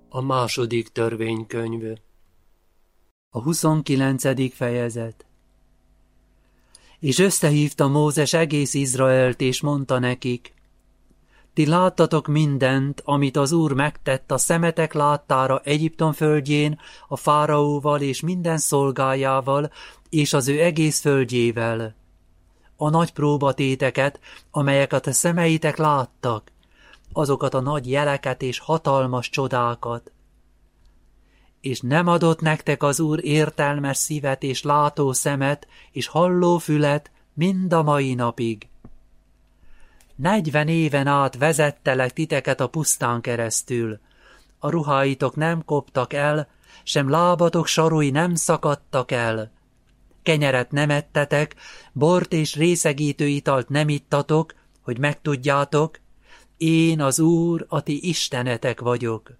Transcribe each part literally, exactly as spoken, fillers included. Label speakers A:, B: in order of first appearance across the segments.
A: A második törvénykönyv.
B: A huszonkilencedik fejezet. És összehívta Mózes egész Izraelt, és mondta nekik: Ti láttatok mindent, amit az Úr megtett a szemetek láttára Egyiptom földjén, a fáraóval és minden szolgájával, és az ő egész földjével. A nagy próbatéteket, amelyeket a szemeitek láttak, azokat a nagy jeleket és hatalmas csodákat. És nem adott nektek az Úr értelmes szívet és látó szemet és halló fület mind a mai napig. Negyven éven át vezettelek titeket a pusztán keresztül. A ruháitok nem koptak el, sem lábatok sarui nem szakadtak el. Kenyeret nem ettetek, bort és részegítő italt nem ittatok, hogy megtudjátok, én az Úr, a ti istenetek vagyok.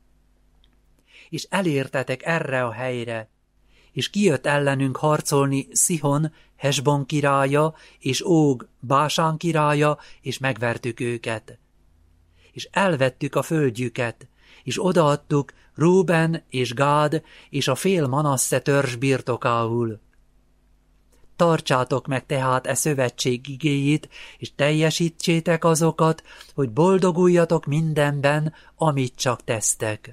B: És elértetek erre a helyre, és kijött ellenünk harcolni Szihon, Hesbon királya, és Óg, Básán királya, és megvertük őket. És elvettük a földjüket, és odaadtuk Rúben és Gád, és a fél Manasse törzs birtokául. Tartsátok meg tehát e szövetség igéjét, és teljesítsétek azokat, hogy boldoguljatok mindenben, amit csak tesztek.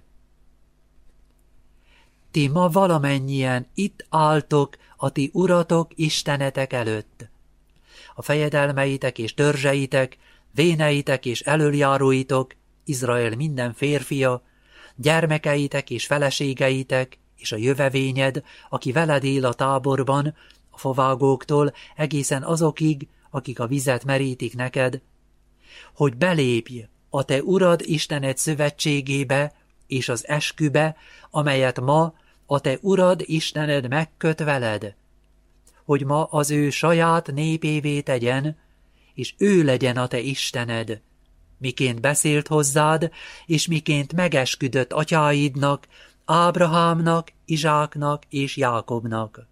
B: Ti ma valamennyien itt álltok a ti uratok istenetek előtt. A fejedelmeitek és törzseitek, véneitek és elöljáróitok, Izrael minden férfia, gyermekeitek és feleségeitek, és a jövevényed, aki veled él a táborban, a fovágóktól egészen azokig, akik a vizet merítik neked, hogy belépj a te urad Istened szövetségébe és az eskübe, amelyet ma a te urad Istened megköt veled, hogy ma az ő saját népévé tegyen, és ő legyen a te Istened, miként beszélt hozzád, és miként megesküdött atyáidnak, Ábrahámnak, Izsáknak és Jákobnak.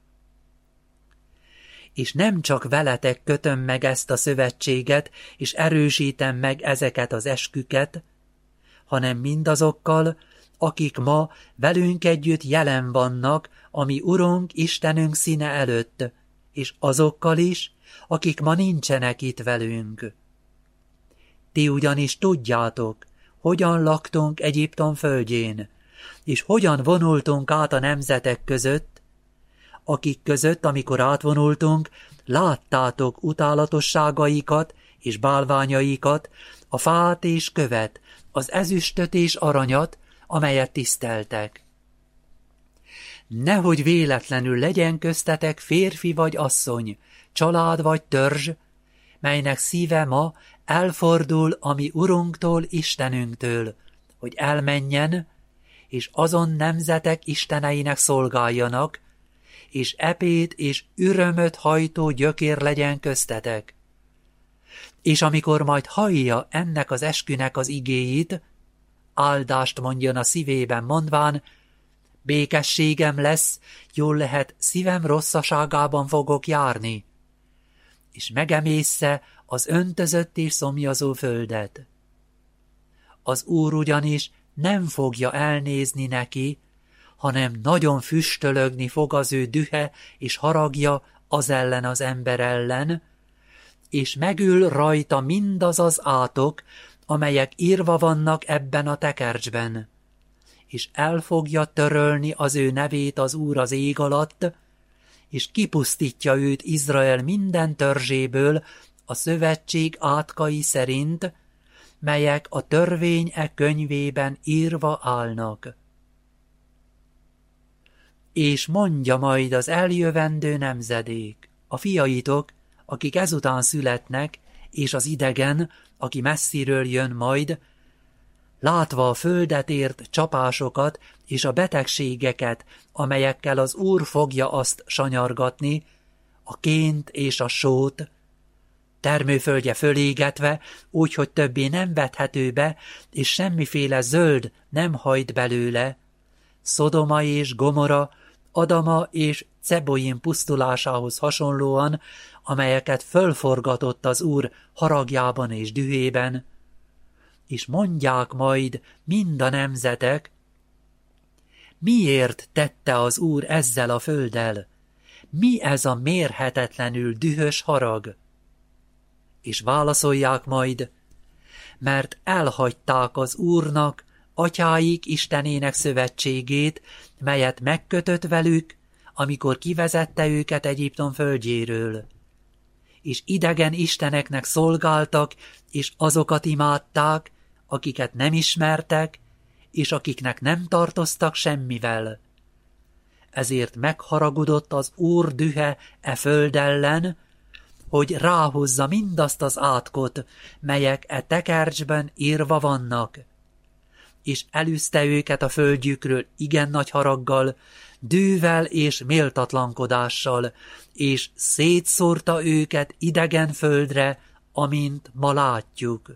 B: És nem csak veletek kötöm meg ezt a szövetséget, és erősítem meg ezeket az esküket, hanem mindazokkal, akik ma velünk együtt jelen vannak, a mi Urunk, Istenünk színe előtt, és azokkal is, akik ma nincsenek itt velünk. Ti ugyanis tudjátok, hogyan laktunk Egyiptom földjén, és hogyan vonultunk át a nemzetek között, akik között, amikor átvonultunk, láttátok utálatosságaikat és bálványaikat, a fát és követ, az ezüstöt és aranyat, amelyet tiszteltek. Nehogy véletlenül legyen köztetek férfi vagy asszony, család vagy törzs, melynek szíve ma elfordul a mi Urunktól, Istenünktől, hogy elmenjen, és azon nemzetek isteneinek szolgáljanak, és epét és ürömöt hajtó gyökér legyen köztetek. És amikor majd hallja ennek az eskünek az igéit, áldást mondjon a szívében mondván, békességem lesz, jól lehet, szívem rosszaságában fogok járni, és megemészze az öntözött és szomjazó földet. Az Úr ugyanis nem fogja elnézni neki, hanem nagyon füstölögni fog az ő dühe és haragja az ellen az ember ellen, és megül rajta mindaz az átok, amelyek írva vannak ebben a tekercsben, és el fogja törölni az ő nevét az Úr az ég alatt, és kipusztítja őt Izrael minden törzséből a szövetség átkai szerint, melyek a törvény e könyvében írva állnak. És mondja majd az eljövendő nemzedék, a fiaitok, akik ezután születnek, és az idegen, aki messziről jön majd, látva a földet ért csapásokat és a betegségeket, amelyekkel az Úr fogja azt sanyargatni, a ként és a sót, termőföldje fölégetve, úgy, hogy többé nem vethető be, és semmiféle zöld nem hajt belőle, Szodoma és Gomora, Adama és Ceboim pusztulásához hasonlóan, amelyeket fölforgatott az Úr haragjában és dühében, és mondják majd mind a nemzetek, Miért tette az Úr ezzel a földdel? Mi ez a mérhetetlenül dühös harag? És válaszolják majd, mert elhagyták az Úrnak, atyáik Istenének szövetségét, melyet megkötött velük, amikor kivezette őket Egyiptom földjéről. És idegen isteneknek szolgáltak, és azokat imádták, akiket nem ismertek, és akiknek nem tartoztak semmivel. Ezért megharagudott az Úr dühe e föld ellen, hogy ráhozza mindazt az átkot, melyek e tekercsben írva vannak. És elűzte őket a földjükről igen nagy haraggal, dűvel és méltatlankodással, és szétszórta őket idegen földre, amint ma látjuk.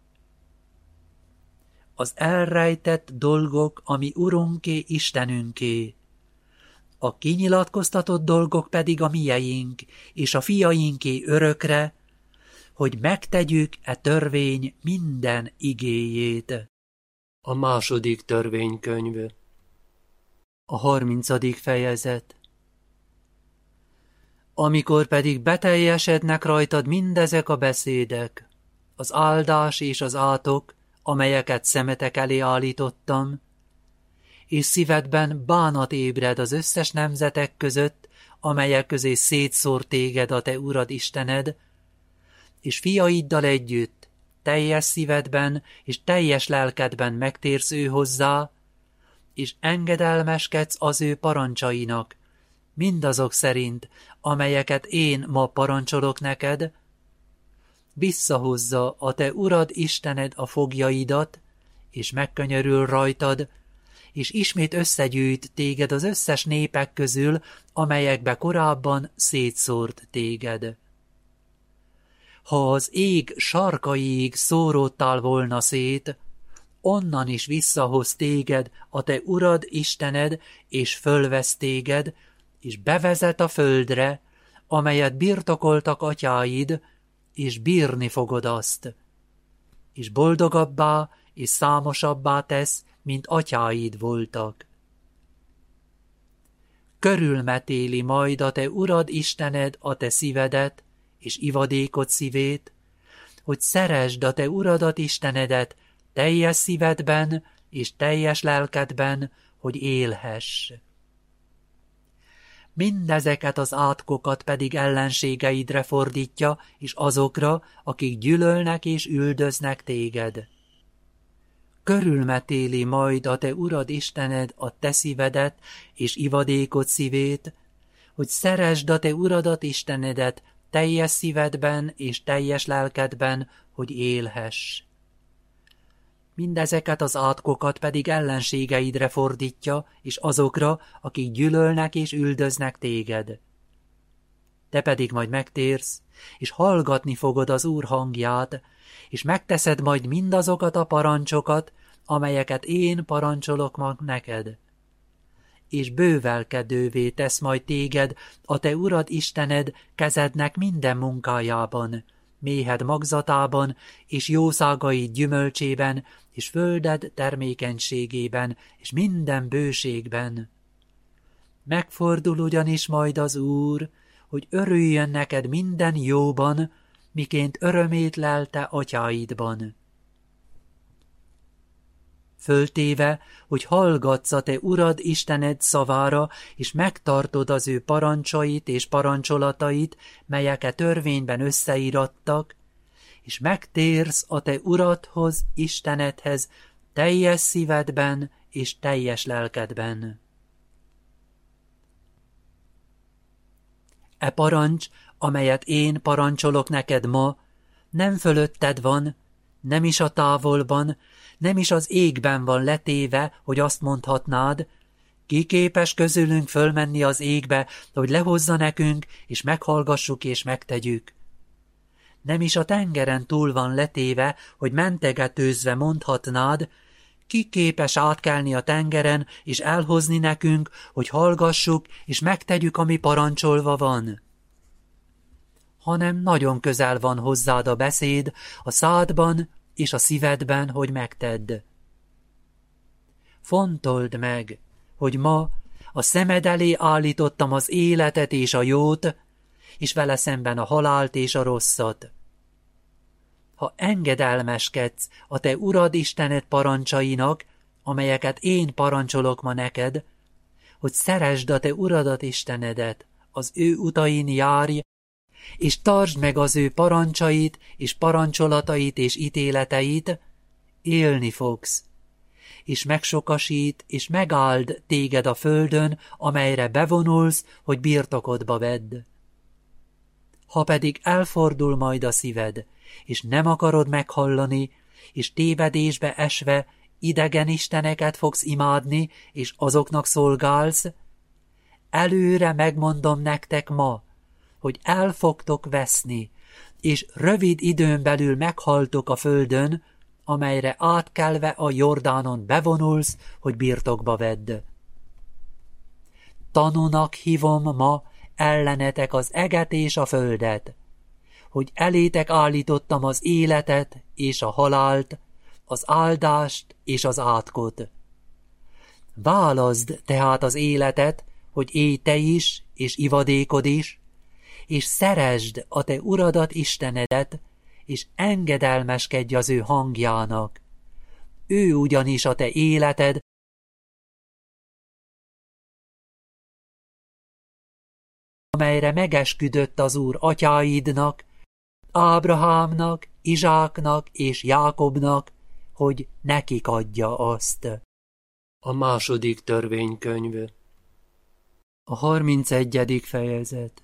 B: Az elrejtett dolgok, ami Urunké, Istenünké, a kinyilatkoztatott dolgok pedig a mieink, és a fiainké örökre, hogy megtegyük e törvény minden igéjét.
A: A második törvénykönyv.
B: A harmincadik fejezet. Amikor pedig beteljesednek rajtad mindezek a beszédek, az áldás és az átok, amelyeket szemetek elé állítottam, és szívedben bánat ébred az összes nemzetek között, amelyek közé szétszór téged a te Urad Istened, és fiaiddal együtt teljes szívedben és teljes lelkedben megtérsz ő hozzá, és engedelmeskedsz az ő parancsainak, mindazok szerint, amelyeket én ma parancsolok neked, visszahozza a te Urad Istened a foglyaidat, és megkönyörül rajtad, és ismét összegyűjt téged az összes népek közül, amelyekbe korábban szétszórt téged. Ha az ég sarkaiig szóródtál volna szét, onnan is visszahoz téged a te Urad Istened, és fölvesz téged, és bevezet a földre, amelyet birtokoltak atyáid, és bírni fogod azt. És boldogabbá és számosabbá tesz, mint atyáid voltak. Körülmetéli majd a te Urad Istened a te szívedet, és ivadékod szívét, hogy szeresd a te Uradat Istenedet teljes szívedben és teljes lelkedben, hogy élhess. Mindezeket az átkokat pedig ellenségeidre fordítja, és azokra, akik gyűlölnek és üldöznek téged. Körülmetéli majd a te Urad Istened a te szívedet és ivadékod szívét, hogy szeresd a te Uradat Istenedet teljes szívedben és teljes lelkedben, hogy élhess. Mindezeket az átkokat pedig ellenségeidre fordítja, és azokra, akik gyűlölnek és üldöznek téged. Te pedig majd megtérsz, és hallgatni fogod az Úr hangját, és megteszed majd mindazokat a parancsokat, amelyeket én parancsolok mag neked. És bővelkedővé tesz majd téged a te Urad Istened kezednek minden munkájában, méhed magzatában, és jószágaid gyümölcsében, és földed termékenységében, és minden bőségben. Megfordul ugyanis majd az Úr, hogy örüljön neked minden jóban, miként örömét lelte atyáidban. Föltéve, hogy hallgatsz a te Urad Istened szavára, és megtartod az ő parancsait és parancsolatait, melyek törvényben összeírattak, és megtérsz a te Uradhoz, Istenedhez, teljes szívedben és teljes lelkedben. E parancs, amelyet én parancsolok neked ma, nem fölötted van, nem is a távolban, nem is az égben van letéve, hogy azt mondhatnád, ki képes közülünk fölmenni az égbe, hogy lehozza nekünk, és meghallgassuk és megtegyük. Nem is a tengeren túl van letéve, hogy mentegetőzve mondhatnád, ki képes átkelni a tengeren, és elhozni nekünk, hogy hallgassuk, és megtegyük, ami parancsolva van. Hanem nagyon közel van hozzád a beszéd, a szádban és a szívedben, hogy megtedd. Fontold meg, hogy ma a szemed elé állítottam az életet és a jót, és vele szemben a halált és a rosszat. Ha engedelmeskedsz a te Urad Istened parancsainak, amelyeket én parancsolok ma neked, hogy szeresd a te Uradat Istenedet, az ő utain járj, és tartsd meg az ő parancsait, és parancsolatait és ítéleteit, élni fogsz, és megsokasít, és megáld téged a földön, amelyre bevonulsz, hogy birtokodba vedd. Ha pedig elfordul majd a szíved, és nem akarod meghallani, és tévedésbe esve idegen isteneket fogsz imádni, és azoknak szolgálsz, előre megmondom nektek ma, hogy el fogtok veszni, és rövid időn belül meghaltok a földön, amelyre átkelve a Jordánon bevonulsz, hogy birtokba vedd. Tanúnak hívom ma ellenetek az eget és a földet, hogy elétek állítottam az életet és a halált, az áldást és az átkot. Válaszd tehát az életet, hogy élj te is, és ivadékod is, és szeresd a te Uradat Istenedet, és engedelmeskedj az ő hangjának. Ő ugyanis a te életed, amelyre megesküdött az Úr atyáidnak, Ábrahámnak, Izsáknak és Jákobnak, hogy nekik adja azt.
A: A második törvénykönyv.
B: A harmincegyedik fejezet.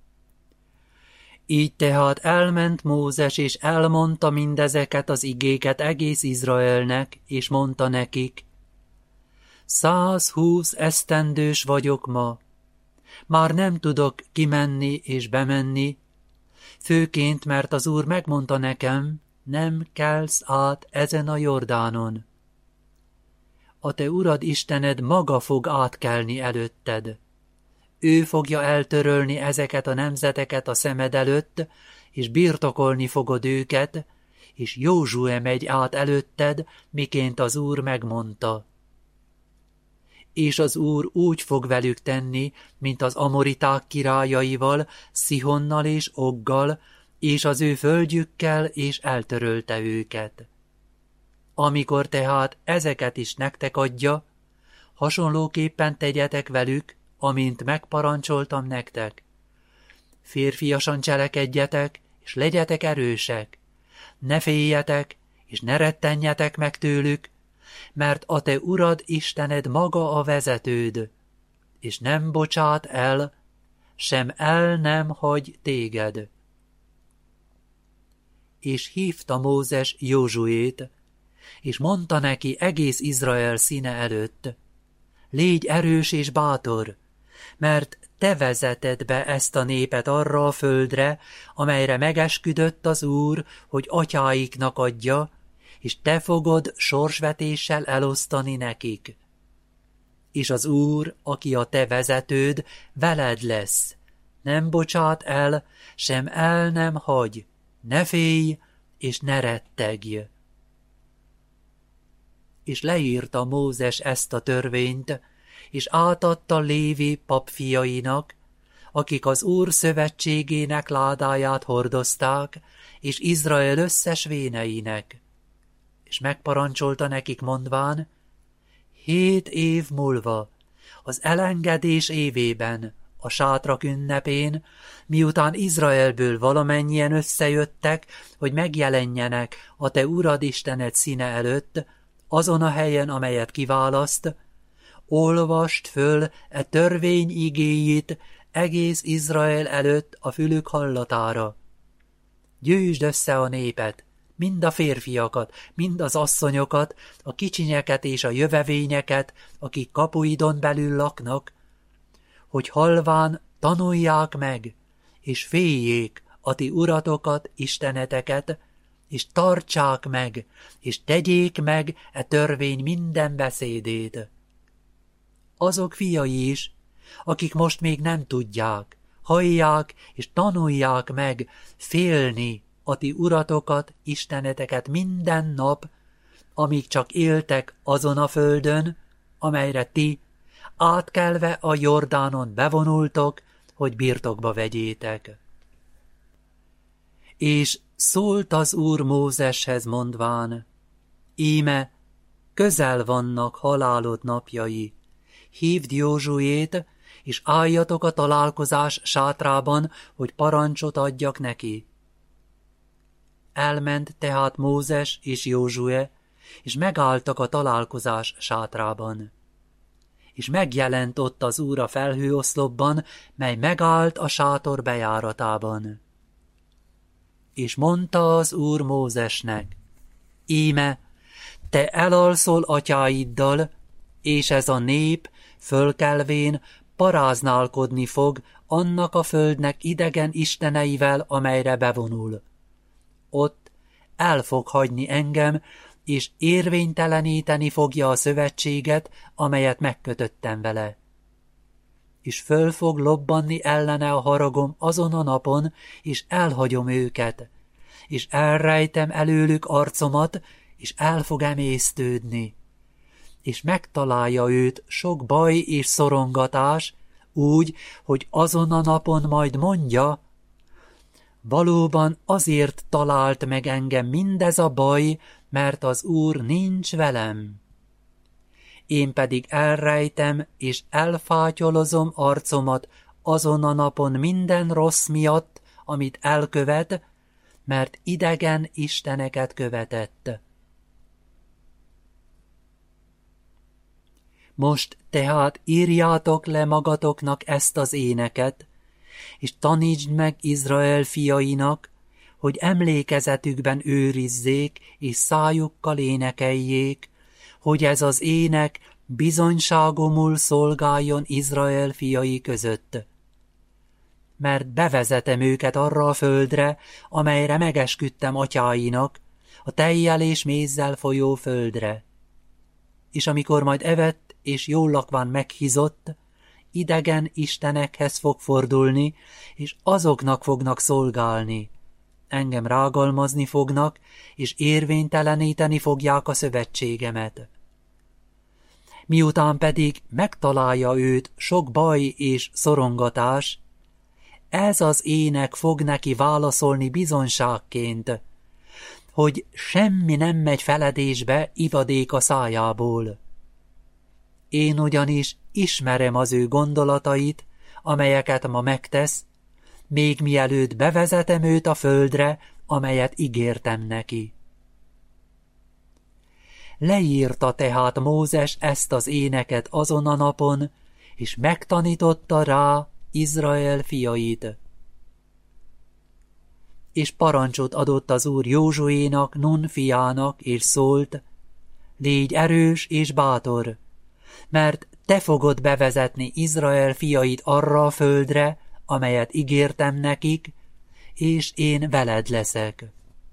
B: Így tehát elment Mózes, és elmondta mindezeket az igéket egész Izraelnek, és mondta nekik, százhúsz esztendős vagyok ma, már nem tudok kimenni és bemenni, főként, mert az Úr megmondta nekem, nem kelsz át ezen a Jordánon. A te Urad Istened maga fog átkelni előtted. Ő fogja eltörölni ezeket a nemzeteket a szemed előtt, és birtokolni fogod őket, és Józsué megy át előtted, miként az Úr megmondta. És az Úr úgy fog velük tenni, mint az amoriták királyaival, Szihonnal és Oggal, és az ő földjükkel, és eltörölte őket. Amikor tehát ezeket is nektek adja, hasonlóképpen tegyetek velük, amint megparancsoltam nektek. Férfiasan cselekedjetek, és legyetek erősek. Ne féljetek, és ne rettenjetek meg tőlük, mert a te Urad Istened maga a vezetőd, és nem bocsát el, sem el nem hagy téged. És hívta Mózes Józsuét, és mondta neki egész Izrael színe előtt, légy erős és bátor, mert te vezeted be ezt a népet arra a földre, amelyre megesküdött az Úr, hogy atyáiknak adja, és te fogod sorsvetéssel elosztani nekik. És az Úr, aki a te vezetőd, veled lesz, nem bocsát el, sem el nem hagy, ne félj, és ne rettegj. És leírta Mózes ezt a törvényt, és átadta Lévi papfiainak, akik az Úr szövetségének ládáját hordozták, és Izrael összes véneinek. És megparancsolta nekik mondván, hét év múlva, az elengedés évében, a sátrak ünnepén, miután Izraelből valamennyien összejöttek, hogy megjelenjenek a te Urad Istened színe előtt, azon a helyen, amelyet kiválaszt, olvast föl e törvény igéjét egész Izrael előtt a fülük hallatára. Gyűjtsd össze a népet, mind a férfiakat, mind az asszonyokat, a kicsinyeket és a jövevényeket, akik kapuidon belül laknak, hogy halván tanulják meg, és féljék a ti uratokat, isteneteket, és tartsák meg, és tegyék meg e törvény minden beszédét. Azok fiai is, akik most még nem tudják, hallják és tanulják meg félni a ti uratokat, isteneteket minden nap, amíg csak éltek azon a földön, amelyre ti, átkelve a Jordánon bevonultok, hogy birtokba vegyétek. És szólt az Úr Mózeshez mondván, íme, közel vannak halálod napjai, hívd Józsuét, és álljatok a találkozás sátrában, hogy parancsot adjak neki. Elment tehát Mózes és Józsue, és megálltak a találkozás sátrában. És megjelent ott az Úr a felhőoszlopban, mely megállt a sátor bejáratában. És mondta az Úr Mózesnek, íme, te elalszol atyáiddal, és ez a nép fölkelvén paráználkodni fog annak a földnek idegen isteneivel, amelyre bevonul. Ott el fog hagyni engem, és érvényteleníteni fogja a szövetséget, amelyet megkötöttem vele. És föl fog lobbanni ellene a haragom azon a napon, és elhagyom őket, és elrejtem előlük arcomat, és el fog emésztődni. És megtalálja őt sok baj és szorongatás, úgy, hogy azon a napon majd mondja, valóban azért talált meg engem mindez a baj, mert az Úr nincs velem. Én pedig elrejtem és elfátyolozom arcomat azon a napon minden rossz miatt, amit elkövet, mert idegen isteneket követett. Most tehát írjátok le magatoknak ezt az éneket, és tanítsd meg Izrael fiainak, hogy emlékezetükben őrizzék, és szájukkal énekeljék, hogy ez az ének bizonyságomul szolgáljon Izrael fiai között. Mert bevezetem őket arra a földre, amelyre megesküdtem atyáinak, a tejjel és mézzel folyó földre. És amikor majd evett és jól lakván meghízott, idegen istenekhez fog fordulni, és azoknak fognak szolgálni. Engem rágalmazni fognak, és érvényteleníteni fogják a szövetségemet. Miután pedig megtalálja őt sok baj és szorongatás, ez az ének fog neki válaszolni bizonyságként, hogy semmi nem megy feledésbe ivadék a szájából. Én ugyanis ismerem az ő gondolatait, amelyeket ma megtesz, még mielőtt bevezetem őt a földre, amelyet ígértem neki. Leírta tehát Mózes ezt az éneket azon a napon, és megtanította rá Izrael fiait. És parancsot adott az Úr Józsuénak, Nun fiának, és szólt, légy erős és bátor, mert te fogod bevezetni Izrael fiait arra a földre, amelyet ígértem nekik, és én veled leszek.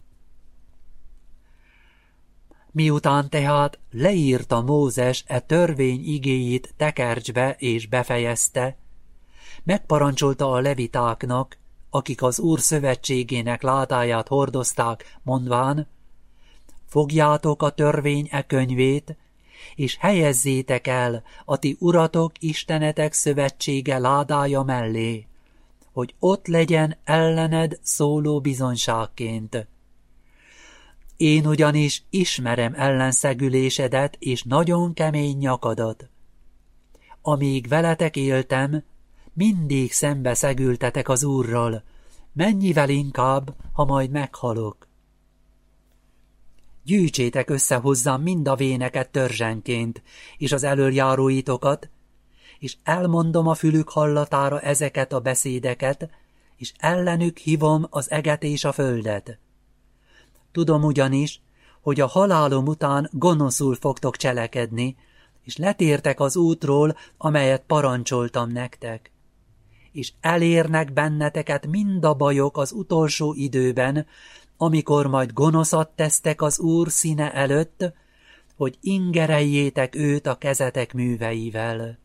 B: Miután tehát leírta Mózes e törvény igéjét tekercsbe és befejezte, megparancsolta a levitáknak, akik az Úr szövetségének látáját hordozták, mondván, fogjátok a törvény e könyvét, és helyezzétek el a ti uratok istenetek szövetsége ládája mellé, hogy ott legyen ellened szóló bizonyságként. Én ugyanis ismerem ellenszegülésedet és nagyon kemény nyakadat. Amíg veletek éltem, mindig szembe szegültetek az Úrral, mennyivel inkább, ha majd meghalok. Gyűjtsétek össze hozzám mind a véneket törzsenként, és az elöljáróitokat, és elmondom a fülük hallatára ezeket a beszédeket, és ellenük hívom az eget és a földet. Tudom ugyanis, hogy a halálom után gonoszul fogtok cselekedni, és letértek az útról, amelyet parancsoltam nektek. És elérnek benneteket mind a bajok az utolsó időben, amikor majd gonoszat tesztek az Úr színe előtt, hogy ingereljétek őt a kezetek műveivel.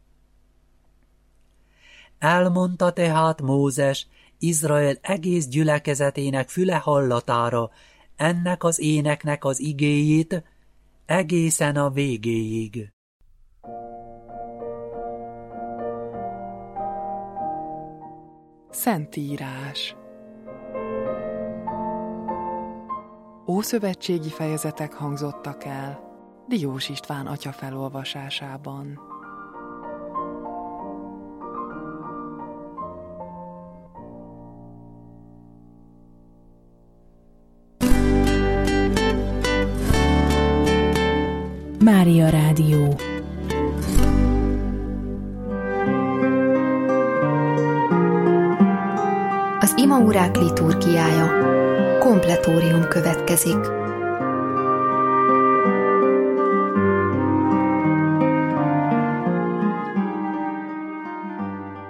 B: Elmondta tehát Mózes Izrael egész gyülekezetének füle hallatára ennek az éneknek az igéjét egészen a végéig.
C: Szentírás. Ószövetségi fejezetek hangzottak el Diós István atya felolvasásában.
D: Mária Rádió.
E: Az imaórák liturgiája. Kompletórium következik.